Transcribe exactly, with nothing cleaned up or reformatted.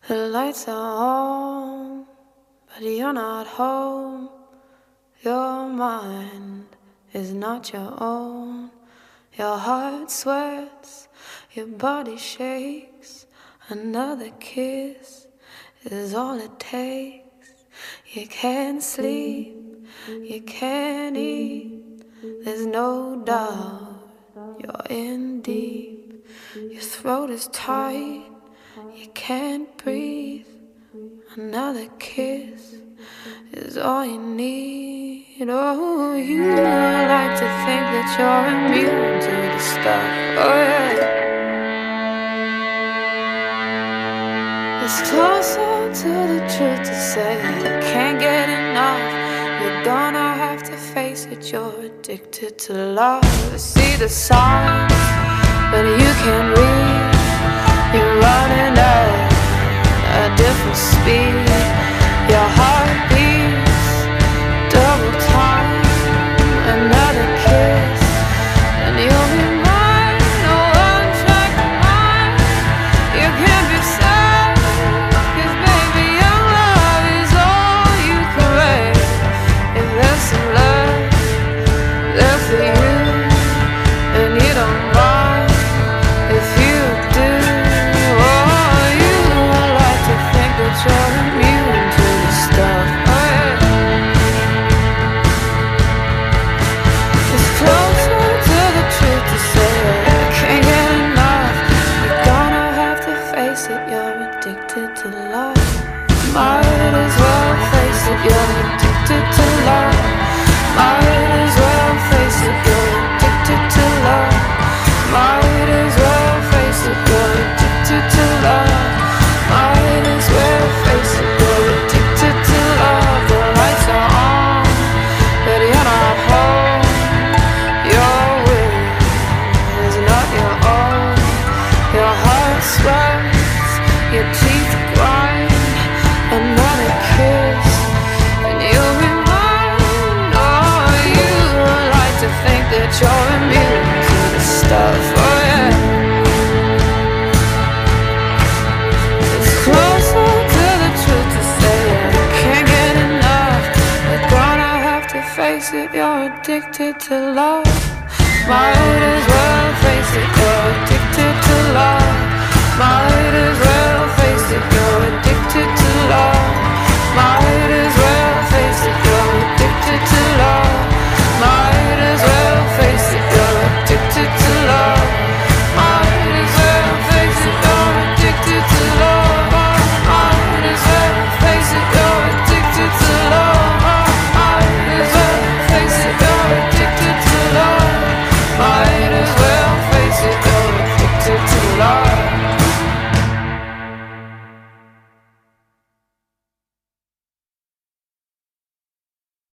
The lights are on, but you're not home. Your mind is not your own. Your heart sweats, your body shakes. Another kiss is all it takes. You can't sleep, you can't eat. There's no doubt you're in deep. Your throat is tight, you can't breathe. Another kiss is all you need. Oh, you like to think that you're immune to the stuff. Oh yeah. It's closer to the truth to say you can't get enough. You're gonna have to face it, you're addicted to love. I see the signs, but you can't read. You're running at a different speed. Your heart beats double time. Another kiss and you'll be mine. No one track mind. You can't be sad, 'cause baby your love is all you crave. If there's some love there for you, and you don't mind if you do. Oh, you like to think that you're immune to the stuff. Oh yeah. It's closer to the truth to say I can't get enough. You're gonna have to face it, you're addicted to love. Might as well face it, you're addicted to love. Might as well face it, you're addicted to love. Might as well face it, you're addicted to love. Might as well face it, you're addicted to love. The lights are on, but you're not home. Your will is not your own. Your heart swells, your teeth grind. Another kiss and you'll be mine. Oh, you like to think that you're immune to the stuff. Oh yeah. It's closer to the truth to say I can't get enough. You're gonna have to face it, you're addicted to love. Might as well face it, you're addicted to love. Might as well